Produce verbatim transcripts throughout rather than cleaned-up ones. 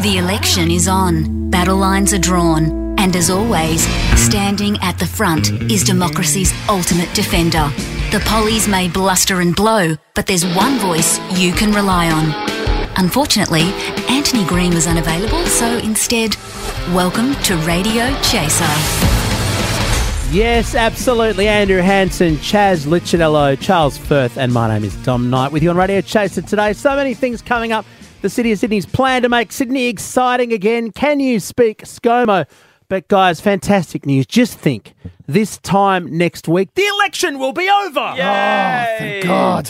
The election is on, battle lines are drawn, and as always, standing at the front is democracy's ultimate defender. The pollies may bluster and blow, but there's one voice you can rely on. Unfortunately, Anthony Green was unavailable, so instead, welcome to Radio Chaser. Yes, absolutely. Andrew Hansen, Chaz Licciardello, Charles Firth, and my name is Dom Knight with you on Radio Chaser today. So many things coming up. The City of Sydney's plan to make Sydney exciting again. Can you speak ScoMo? But guys, fantastic news. Just think, this time next week, the election will be over. Yay! Oh, thank God.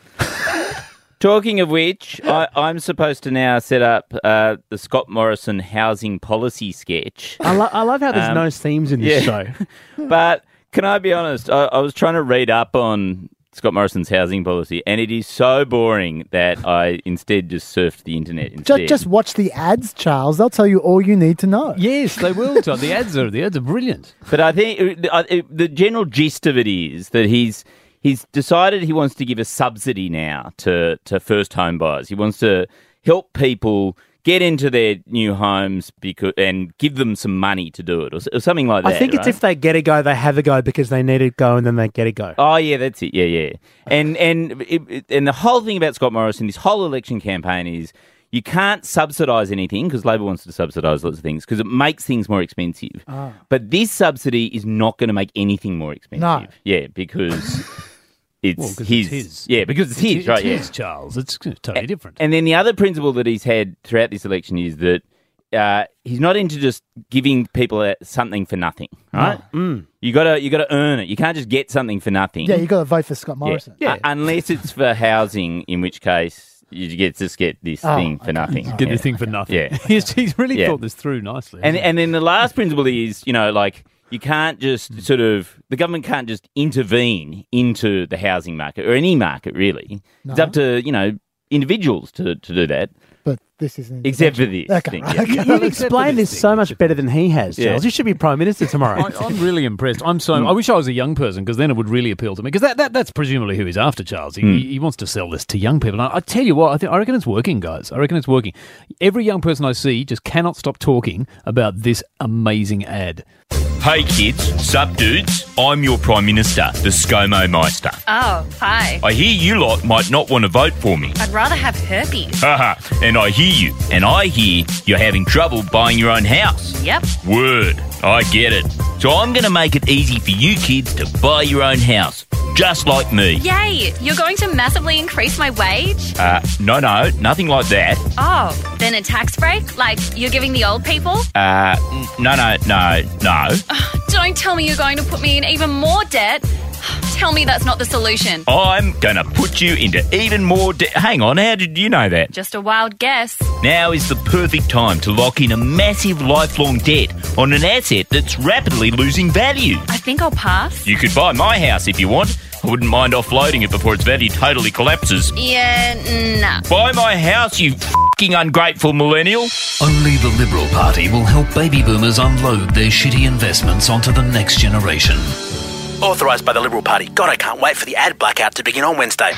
Talking of which, I, I'm supposed to now set up uh, the Scott Morrison housing policy sketch. I, lo- I love how there's um, no themes in this yeah. show. But can I be honest? I, I was trying to read up on Scott Morrison's housing policy, and it is so boring that I instead just surfed the internet instead. Just, just watch the ads, Charles. They'll tell you all you need to know. Yes, they will. John. The ads are the ads are brilliant. But I think uh, uh, the general gist of it is that he's he's decided he wants to give a subsidy now to to first home buyers. He wants to help people get into their new homes because, and give them some money to do it, or, or something like that. I think it's right? if they get a go, they have a go because they need a go, and then they get a go. Oh yeah, that's it. Yeah, yeah. And and it, it, and the whole thing about Scott Morrison, this whole election campaign is you can't subsidise anything because Labor wants to subsidise lots of things because it makes things more expensive. Oh. But this subsidy is not going to make anything more expensive. No. Yeah, because. It's, well, his. it's his. Yeah, because it's, it's his, it's right? His, yeah. Charles. It's totally different. And then the other principle that he's had throughout this election is that uh, he's not into just giving people something for nothing, right? No. Mm. You gotta, you gotta earn it. You can't just get something for nothing. Yeah, you got to vote for Scott Morrison. Yeah, yeah. Uh, unless it's for housing, in which case you get just get this oh, thing for okay. nothing. Get yeah. this thing for nothing. Yeah, he's, he's really yeah. thought this through nicely. And and then the last principle is, you know, like. You can't just sort of, the government can't just intervene into the housing market or any market, really. No. It's up to, you know, individuals to, to do that. But this isn't. Except for this. Okay, thing, right. yeah. okay. You've explained this so much better than he has, Charles. Yeah. You should be Prime Minister tomorrow. I, I'm really impressed. I'm so. Mm. I wish I was a young person because then it would really appeal to me. Because that, that that's presumably who he's after, Charles. He, Mm. he wants to sell this to young people. And I, I tell you what, I think I reckon it's working, guys. I reckon it's working. Every young person I see just cannot stop talking about this amazing ad. Hey kids, sup dudes, I'm your Prime Minister, the ScoMo Meister. Oh, hi. I hear you lot might not want to vote for me. I'd rather have herpes. Haha, and I hear you, and I hear you're having trouble buying your own house. Yep. Word, I get it. So I'm going to make it easy for you kids to buy your own house, just like me. Yay! You're going to massively increase my wage? Uh, no, no, nothing like that. Oh, then a tax break? Like you're giving the old people? Uh, n- no, no, no, no. Oh, don't tell me you're going to put me in even more debt. Tell me that's not the solution. I'm going to put you into even more debt. Hang on, how did you know that? Just a wild guess. Now is the perfect time to lock in a massive lifelong debt on an asset that's rapidly losing value. I think I'll pass. You could buy my house if you want. I wouldn't mind offloading it before its value totally collapses. Yeah, nah. Buy my house, you f***ing ungrateful millennial. Only the Liberal Party will help baby boomers unload their shitty investments onto the next generation. Authorised by the Liberal Party. God, I can't wait for the ad blackout to begin on Wednesday.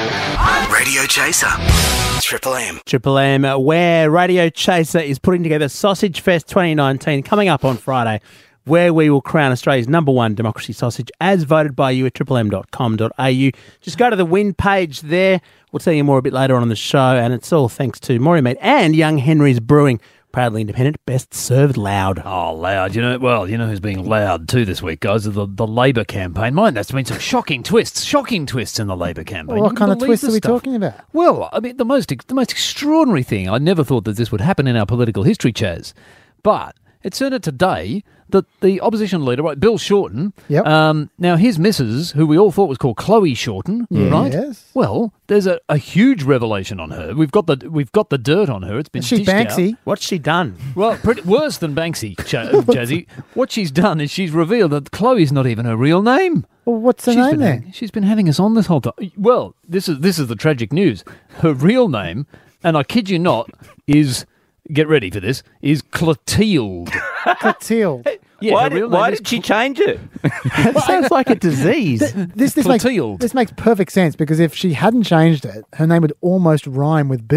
Radio Chaser. Triple M. Triple M, where Radio Chaser is putting together Sausage Fest twenty nineteen, coming up on Friday, where we will crown Australia's number one democracy sausage, as voted by you at triple m dot com dot a u. Just go to the win page there. We'll tell you more a bit later on in the show, and it's all thanks to Maury Meat and Young Henry's Brewing. Proudly independent, best served loud. Oh, loud. You know, well, you know who's being loud too this week, guys? The the Labor campaign. Mind, that's been some shocking twists, shocking twists in the Labor campaign. Well, what kind of twists are we stuff. talking about? Well, I mean, the most the most extraordinary thing. I never thought that this would happen in our political history, Chaz, but it turned out today that the opposition leader, right, Bill Shorten, Yep. um, now his missus, who we all thought was called Chloe Shorten, right? Yes. Well, there's a, a huge revelation on her. We've got the we've got the dirt on her. It's been Is she dished out. Banksy? What's she done? Well, pretty, worse than Banksy, Ch- Jazzy. What she's done is she's revealed that Chloe's not even her real name. Well, what's her She's name been then? having, she's been having us on this whole time. Well, this is this is the tragic news. Her real name, and I kid you not, is, get ready for this, is Clotilde. Clotilde. Yeah, why her did, real why name is did she change it? That sounds like a disease. Th- This this makes, Clotilde. this makes perfect sense because if she hadn't changed it, her name would almost rhyme with Bill.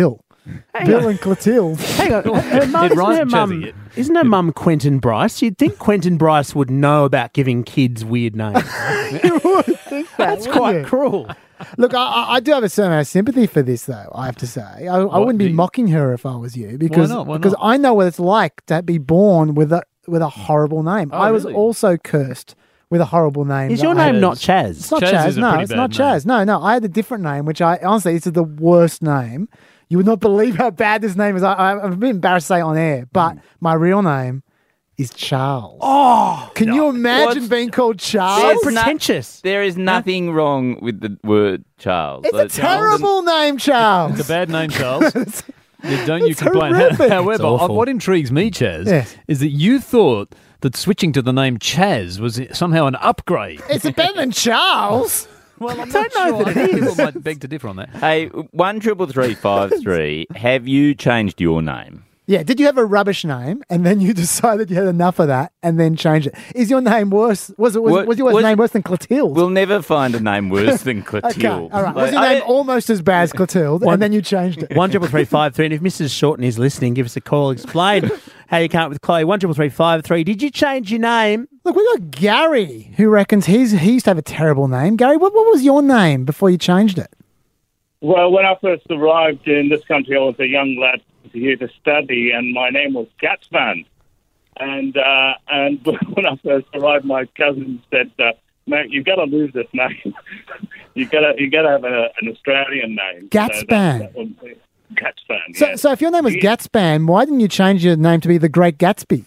Bill and Clotilde. Hang on. Her mum, It isn't, rhymes her with mum, Chazzy. isn't her mum Quentin Bryce? You'd think Quentin Bryce would know about giving kids weird names. You would think that, That's wouldn't quite you? cruel. Look, I, I- I do have a certain amount of sympathy for this, though, I have to say. I, I What, wouldn't be do you- mocking her if I was you because, not? Why because not? I know what it's like to be born with a with a horrible name. Oh, I was really? also cursed with a horrible name. Is that your I- name not It's Chaz? not Chaz Chaz, is a no, pretty it's not bad name. Chaz. No, no, I had a different name, which I honestly, this is the worst name. You would not believe how bad this name is. I, I, I'm a bit embarrassed to say it on air, but my real name is Charles. Oh, can you imagine What's- being called Charles? So There's no- pretentious. There is nothing wrong with the word Charles. It's Like, a terrible name, Charles. It's a bad name, Charles. Yeah, don't you It's complain. horrific. However, It's awful. what intrigues me, Chaz, Yes. is that you thought that switching to the name Chaz was somehow an upgrade. It's better than Charles. Well, I'm don't know that it I think is. People might beg to differ on that. Hey, one triple three five three. Have you changed your name? Yeah, did you have a rubbish name and then you decided you had enough of that and then changed it? Is your name worse? Was it was, What- was your was- name worse than Clotilde? We'll never find a name worse than okay, Clotilde. all right. Was Like, your name I- almost as bad as Clotilde and then you changed it? One triple three five three. And if Missus Shorten is listening, give us a call. Explain how you can't with Chloe. One triple three five three. Did you change your name? Look, we got Gary who reckons he's he used to have a terrible name. Gary, what, what was your name before you changed it? Well, when I first arrived in this country, I was a young lad here to study, and my name was Gatsman. And uh, and when I first arrived, my cousin said, uh, "Mate, you've got to lose this name. you got to you got to have a, an Australian name." Gatspan. So that, that would be Gatspan. So, yeah. so if your name was Yeah. Gatspan, why didn't you change your name to be the Great Gatsby?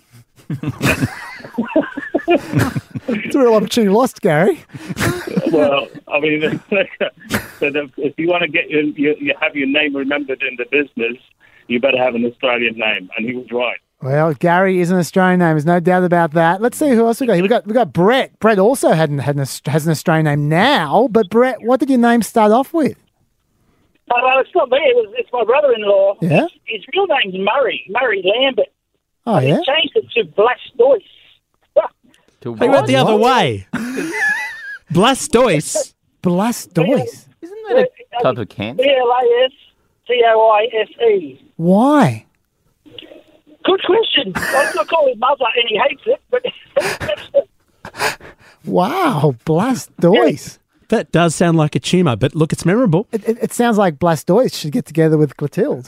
It's a real opportunity lost, Gary. Well, I mean, so that if you want to get your, your, you have your name remembered in the business, you better have an Australian name. And he was right. Well, Gary is an Australian name. There's no doubt about that. Let's see who else we got here. We got we got Brett. Brett also hadn't had an, Aust- has an Australian name now. But Brett, what did your name start off with? Oh, well, it's not me. It was, it's my brother-in-law. Yeah? His real name's Murray, Murray Lambert. Oh He yeah. changed it to Blastoise. To They went the other way. Blastoise. Blastoise. Isn't that a type of cancer? B L A S T O I S E. Why? Good question. I I call his mother and he hates it, but Wow, Blastoise. That does sound like a tumour, but look, it's memorable. It, it, it sounds like Blastoise should get together with Clotilde.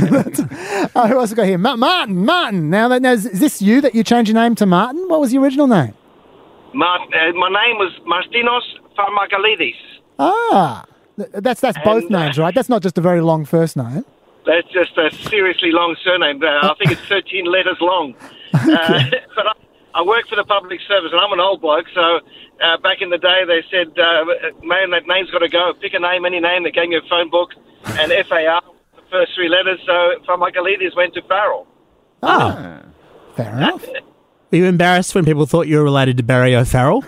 Oh, who else we got here? Ma- Martin. Martin. Now, that, now, is is this you that you changed your name to Martin? What was your original name? Mart- uh, my name was Martinos Pharmakalidis. Ah, th- that's that's both And, uh, names, right? That's not just a very long first name. That's just a seriously long surname. Uh, I think it's thirteen letters long. Uh, but I, I work for the public service, and I'm an old bloke, so uh, back in the day they said, uh, man, that name's got to go. Pick a name, any name. They gave me a phone book, and F A R, the first three letters, so Pharmakalidis went to Farrell. Oh, fair enough. Were you embarrassed when people thought you were related to Barry O'Farrell?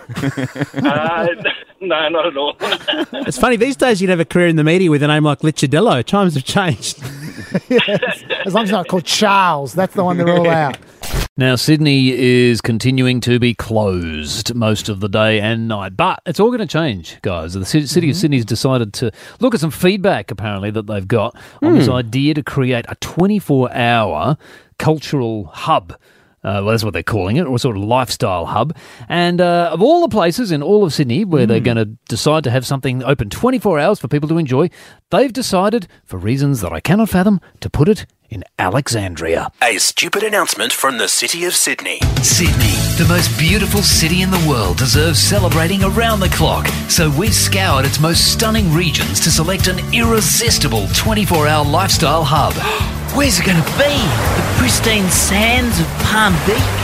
Uh, no, not at all. It's funny, these days you'd have a career in the media with a name like Licciardello. Times have changed. Yes. As long as it's not called Charles, that's the one they're all out. Now, Sydney is continuing to be closed most of the day and night, but it's all going to change, guys. The ci- City of Sydney's decided to look at some feedback, apparently, that they've got on this idea to create a twenty-four hour cultural hub. Uh, well, that's what they're calling it, or a sort of lifestyle hub. And uh, of all the places in all of Sydney where they're going to decide to have something open twenty-four hours for people to enjoy, they've decided, for reasons that I cannot fathom, to put it in Alexandria. A stupid announcement from the City of Sydney. Sydney, the most beautiful city in the world, deserves celebrating around the clock. So we scoured its most stunning regions to select an irresistible twenty-four hour lifestyle hub. Where's it going to be? The pristine sands of Palm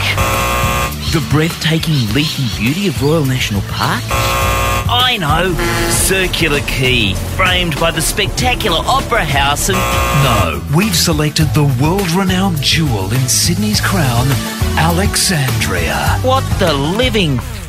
Beach? The breathtaking leafy beauty of Royal National Park? I know, Circular Quay, framed by the spectacular Opera House and... No, we've selected the world-renowned jewel in Sydney's crown, Alexandria. What the living f***?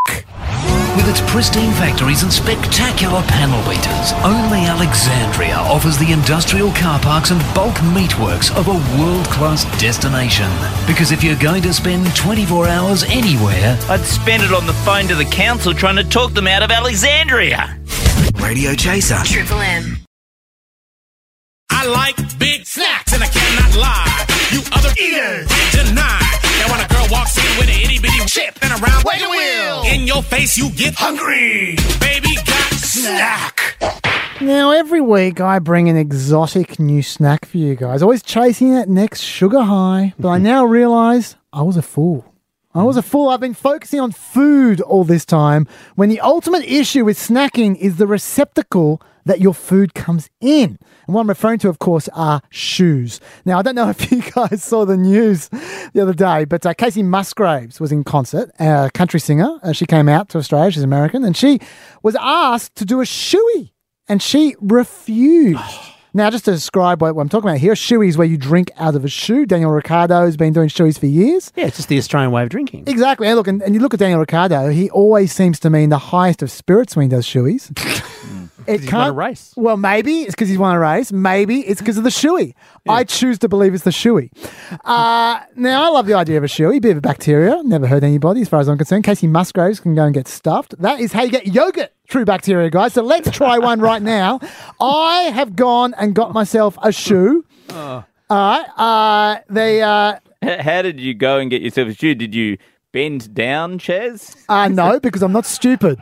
With its pristine factories and spectacular panel beaters, only Alexandria offers the industrial car parks and bulk meatworks of a world-class destination. Because if you're going to spend twenty-four hours anywhere, I'd spend it on the phone to the council trying to talk them out of Alexandria. Radio Chaser. Triple M. I like big snacks, and I cannot lie. You other eaters deny. And when a girl walks in with an itty bitty chip and a round wagon wheel, in your face you get hungry. Baby got snack. Now, every week I bring an exotic new snack for you guys, always chasing that next sugar high. But I now realise I was a fool. I was a fool. I've been focusing on food all this time when the ultimate issue with snacking is the receptacle that your food comes in. And what I'm referring to, of course, are shoes. Now, I don't know if you guys saw the news the other day, but uh, Casey Musgraves was in concert, a country singer. Uh, she came out to Australia. She's American. And she was asked to do a shoey, and she refused. Now, just to describe what I'm talking about here, shoey is where you drink out of a shoe. Daniel Ricciardo has been doing shoeys for years. Yeah, it's just the Australian way of drinking. Exactly. And look, and, and you look at Daniel Ricciardo, he always seems to mean the highest of spirits when he does shoeys. It He's won a race. Well, maybe it's because he's won a race. Maybe it's because of the shoey. Yeah. I choose to believe it's the shoey. Uh, now, I love the idea of a shoey. Bit of a bacteria. Never hurt anybody as far as I'm concerned. Casey Musgraves can go and get stuffed. That is how you get yogurt. True bacteria, guys. So let's try one right now. I have gone and got myself a shoe. Oh. All right. Uh, they. Uh, How did you go and get yourself a shoe? Did you bend down, Chaz? Uh, no, because I'm not stupid.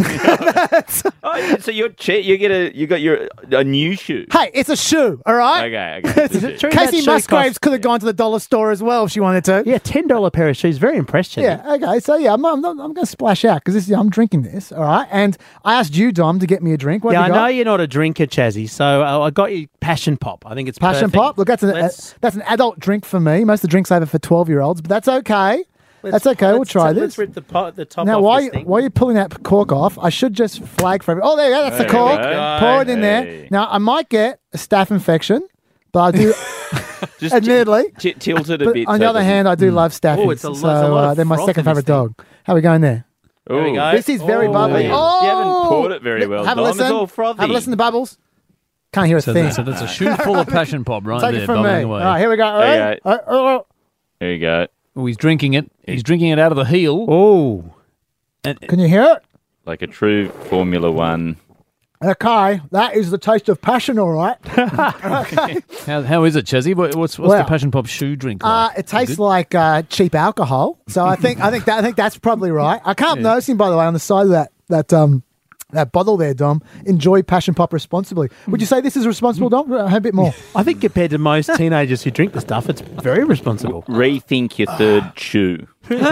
Oh, yeah, so you're che- you get a you got your a new shoe. Hey, it's a shoe, all right? Okay, okay. Is it true Casey Musgraves could have gone to the dollar store as well if she wanted to. Yeah, ten dollar pair of shoes. Very impressed, Chaz. Yeah, okay. So yeah, I'm I'm, I'm going to splash out because I'm drinking this, all right? And I asked you, Dom, to get me a drink. What yeah, have you I got? know you're not a drinker, Chazzy, so uh, I got you Passion Pop. I think it's Passion perfect. Pop. Look, that's an a, that's an adult drink for me. Most of the drinks over for twelve year olds, but that's okay. Let's, That's okay. We'll let's- try this. Let's rip the, pot, the top Now, off while, this you, thing. while you're pulling that cork off, I should just flag for everyone. Oh, there you go. That's There the you cork. go. Pour it in Hey. there. Now, I might get a staph infection, but I do, Just admittedly. t- tilt it a But bit. on so the it other doesn't- hand, I do love staffies. Oh, it's a lot- so there's a lot uh, of they're my froth second in this favourite thing. dog. How are we going there? There we Ooh. go. This is very Oh. bubbly. You Oh, haven't poured it very well, Have a Dom. listen. It's all frothy. Have a listen to bubbles. Can't hear a So, thing. that, so that's a shoe full of Passion Pop right Take there, it from me. bubbling All away. right, here we go. All There you right. All right, all right. There you go. Oh, he's drinking it. He's drinking it out of the heel. Oh. And Can you hear it? Like a true Formula One. Okay, that is the taste of passion, all right. how, how is it, Chazzy? What, what's what's Well, the Passion Pop shoe drink Uh, like? it tastes Good? like uh, cheap alcohol. So I think I think that I think that's probably right. I can't noticing, by the way, on the side of that that um that bottle there, Dom. Enjoy Passion Pop responsibly. Would you say this is responsible, Dom? A bit more. I think compared to most teenagers who drink the stuff, it's very responsible. Rethink your third shoe.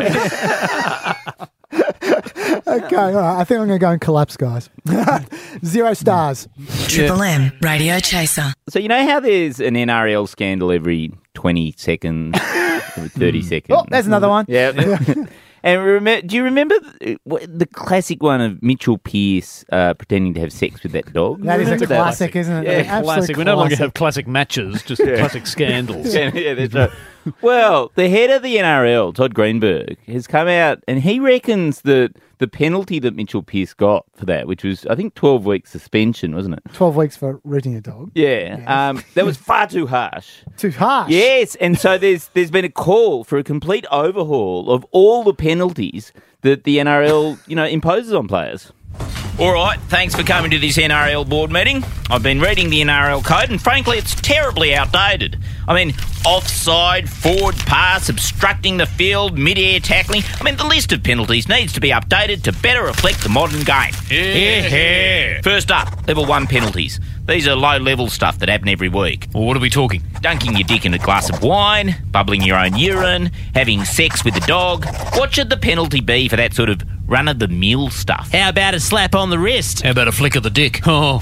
Okay, all right. I think I'm going to go and collapse, guys. Zero stars. Triple M Radio Chaser. So you know how there's an N R L scandal every twenty seconds, every thirty seconds? Oh, there's another one. Yeah. And remember, do you remember the, the classic one of Mitchell Pearce uh, pretending to have sex with that dog? That is a Remember that? classic, isn't it? Yeah, An absolute Classic. We no longer classic. have classic matches, just classic scandals. Yeah, yeah, that's right. Well, the head of the N R L, Todd Greenberg, has come out and he reckons that the penalty that Mitchell Pearce got for that, which was, I think, twelve weeks suspension, wasn't it? twelve weeks for rooting a dog. Yeah. Um, that was far too harsh. Too harsh. Yes, and so there's there's been a call for a complete overhaul of all the penalties that the N R L, you know, imposes on players. All right, thanks for coming to this N R L board meeting. I've been reading the N R L code and frankly it's terribly outdated. I mean, offside, forward pass, obstructing the field, mid-air tackling. I mean, the list of penalties needs to be updated to better reflect the modern game. Yeah, yeah. First up, level one penalties. These are low-level stuff that happen every week. Well, what are we talking? Dunking your dick in a glass of wine, bubbling your own urine, having sex with a dog. What should the penalty be for that sort of run-of-the-mill stuff? How about a slap on the wrist? How about a flick of the dick? Oh,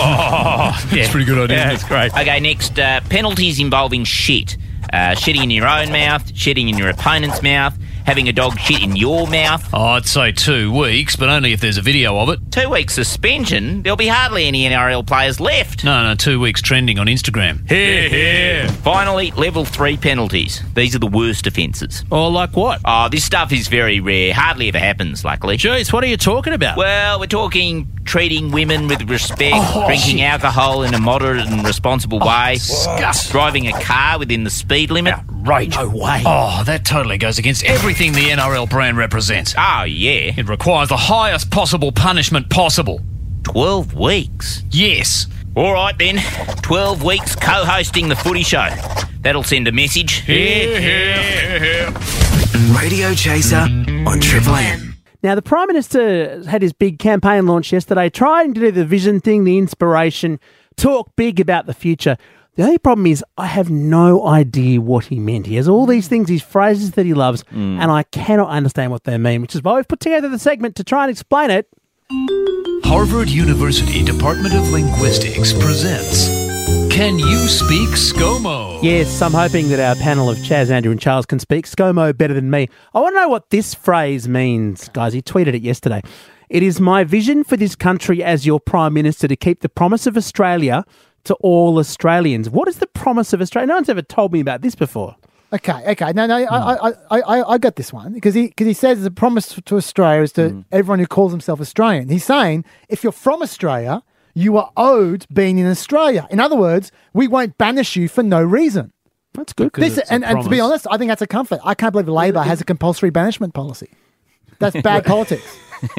Oh, that's a pretty good idea. Yeah, That's great. Okay, next, uh, penalties involving shit. Uh, shitting in your own mouth, shitting in your opponent's mouth, having a dog shit in your mouth. Oh, I'd say two weeks, but only if there's a video of it. Two weeks suspension, there'll be hardly any N R L players left. No, no, two weeks trending on Instagram. Here, here. Finally, level three penalties. These are the worst offences. Or like what? Oh, this stuff is very rare. Hardly ever happens, luckily. Jeez, what are you talking about? Well, we're talking treating women with respect, Oh, drinking shit. alcohol in a moderate and responsible way, disgusting. driving a car within the speed limit. Right. No way. Oh, that totally goes against everything the N R L brand represents. Oh, yeah. It requires the highest possible punishment possible. twelve weeks. Yes. All right then, twelve weeks co-hosting the footy show. That'll send a message. Here, here, here. Radio Chaser on Triple M. Now, the Prime Minister had his big campaign launch yesterday, trying to do the vision thing, the inspiration, talk big about the future. The only problem is I have no idea what he meant. He has all these things, these phrases that he loves, Mm. and I cannot understand what they mean, which is why we've put together the segment to try and explain it. Harvard University Department of Linguistics presents Can You Speak ScoMo? Yes, I'm hoping that our panel of Chaz, Andrew and Charles can speak ScoMo better than me. I want to know what this phrase means, guys. He tweeted it yesterday. It is my vision for this country as your Prime Minister to keep the promise of Australia to all Australians. What is the promise of Australia? No one's ever told me about this before. Okay, okay. No, no, I, I, I, I, I got this one because he, because he says the promise to Australia is to everyone who calls himself Australian. He's saying if you're from Australia, you are owed being in Australia. In other words, we won't banish you for no reason. That's good. This, and, and to be honest, I think that's a comfort. I can't believe Labor has a compulsory banishment policy. That's bad politics.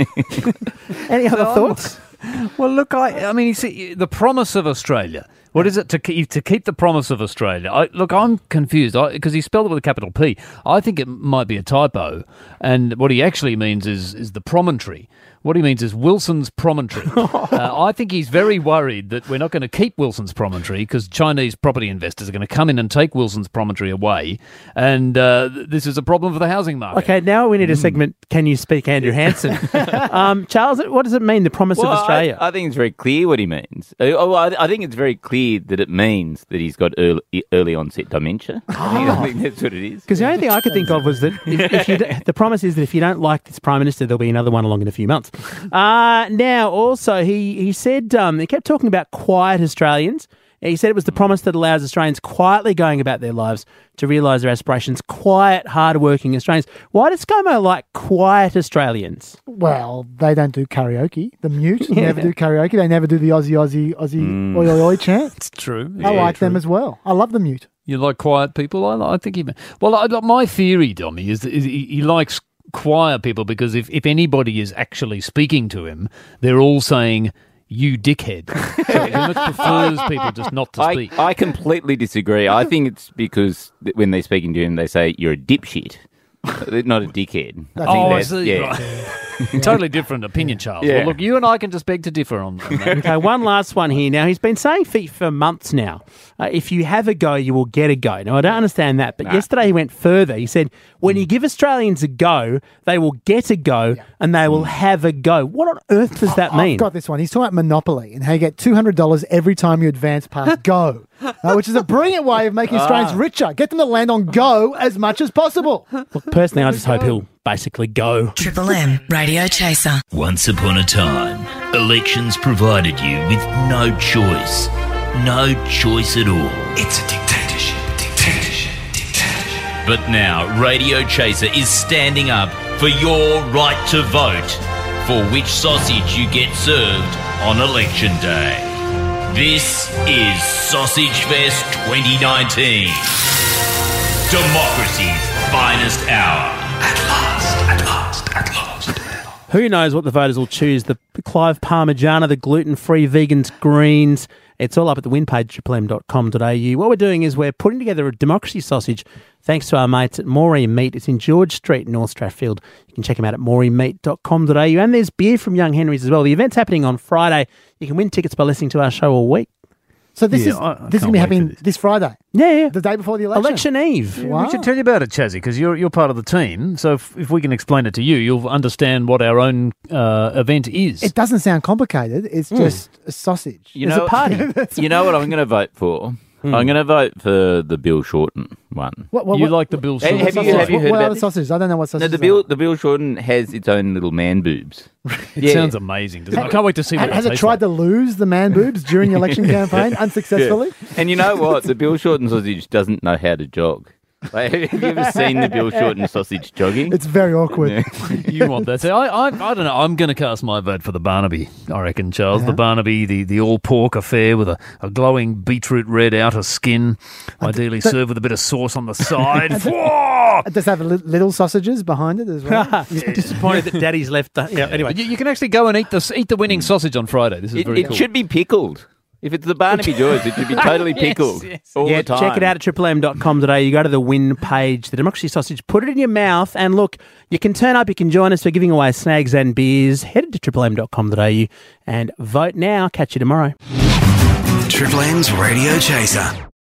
Any other thoughts? Well, look, I, I mean, you see, the promise of Australia. What is it to keep to keep the promise of Australia? I, look, I'm confused because he spelled it with a capital P. I think it might be a typo, and what he actually means is is the promontory. What he means is Wilson's Promontory. uh, I think he's very worried that we're not going to keep Wilson's Promontory because Chinese property investors are going to come in and take Wilson's Promontory away, and uh, th- this is a problem for the housing market. Okay, now we need a segment, Can You Speak Andrew Hansen? um, Charles, what does it mean, the promise Well, of Australia? I, I think it's very clear what he means. Uh, Oh, I, I think it's very clear that it means that he's got early, early onset dementia. I, think, I think that's what it is. Because the only thing I could think of was that if, if you d- the promise is that if you don't like this Prime Minister, there'll be another one along in a few months. Uh, now, also, he, he said, um, he kept talking about quiet Australians. He said it was the promise that allows Australians quietly going about their lives to realise their aspirations. Quiet, hard-working Australians. Why does ScoMo like quiet Australians? Well, they don't do karaoke. The Mute Yeah. never do karaoke. They never do the Aussie, Aussie, Aussie, Mm. oi, oi, oi chant. It's true. I Yeah, like true. them as well. I love the Mute. You like quiet people? I, I think he. Well, I, my theory, Dommy, is, that he, he likes quiet people because if, if anybody is actually speaking to him, they're all saying, "You dickhead." So he much prefers people just not to I, speak. I completely disagree. I think it's because th- when they're speaking to him, they say, you're a dipshit, not a dickhead. I think Oh, I that's- see. yeah. Right. Totally different opinion, Charles. Yeah. Well, look, you and I can just beg to differ on, on that. Okay, one last one here. Now, he's been saying for, for months now, uh, if you have a go, you will get a go. Now, I don't understand that, but Nah. yesterday he went further. He said, when you give Australians a go, they will get a go and they will have a go. What on earth does that mean? I've got this one. He's talking about Monopoly and how you get two hundred dollars every time you advance past Go, uh, which is a brilliant way of making Australians Ah. richer. Get them to land on Go as much as possible. Look, personally, I just hope he'll basically go. Triple M Radio Chaser. Once upon a time, elections provided you with no choice. No choice at all. It's a dictatorship. Dictatorship. Dictatorship. But now, Radio Chaser is standing up for your right to vote for which sausage you get served on election day. This is Sausage Fest twenty nineteen. Democracy's finest hour. At last, at last, at last. Who knows what the voters will choose? The Clive Parmigiana, the gluten-free vegans, greens. It's all up at the win page, triple m dot com dot a u. What we're doing is we're putting together a democracy sausage thanks to our mates at Moree Meat. It's in George Street, North Strathfield. You can check them out at moree meat dot com dot a u. And there's beer from Young Henry's as well. The event's happening on Friday. You can win tickets by listening to our show all week. So this Yeah, is I- I this is can't going to be wait happening for this Friday, Yeah, yeah. the day before the election. Election Eve. Wow. We should tell you about it, Chazzy, because you're you're part of the team. So if, if we can explain it to you, you'll understand what our own uh, event is. It doesn't sound complicated. It's just a sausage. You There's know, a party. you know what I'm going to vote for? I'm going to vote for the Bill Shorten one. What, what, you what, like the Bill Have- Shorten have you- sausage? have you what, heard what about are the this? sausages? I don't know what No, sausages the Bill are. the Bill Shorten has its own little man boobs. It Yeah. sounds amazing. Doesn't it? I can't wait to see what Has it it tastes tried like. to lose the man boobs during the election campaign unsuccessfully? And you know what? The Bill Shorten sausage doesn't know how to jog. Like, have you ever seen the Bill Shorten sausage jogging? It's very awkward. Yeah. You want that? So I, I, I don't know. I'm going to cast my vote for the Barnaby. I reckon, Charles. The Barnaby, the, the all pork affair with a, a glowing beetroot red outer skin, ideally th- served with a bit of sauce on the side. It does have li- little sausages behind it as well. Disappointed that Daddy's left. The, yeah, anyway. you, you can actually go and eat the eat the winning sausage on Friday. This is It, very it cool. should be pickled. If it's the Barnaby Joys, it should be totally Yes, pickled yes. all yeah, the time. check it out at triple m dot com today. You go to the win page, the Democracy Sausage, put it in your mouth, and look, you can turn up, you can join us for giving away snags and beers. Head to triple m dot com dot a u and vote now. Catch you tomorrow. Triple M's Radio Chaser.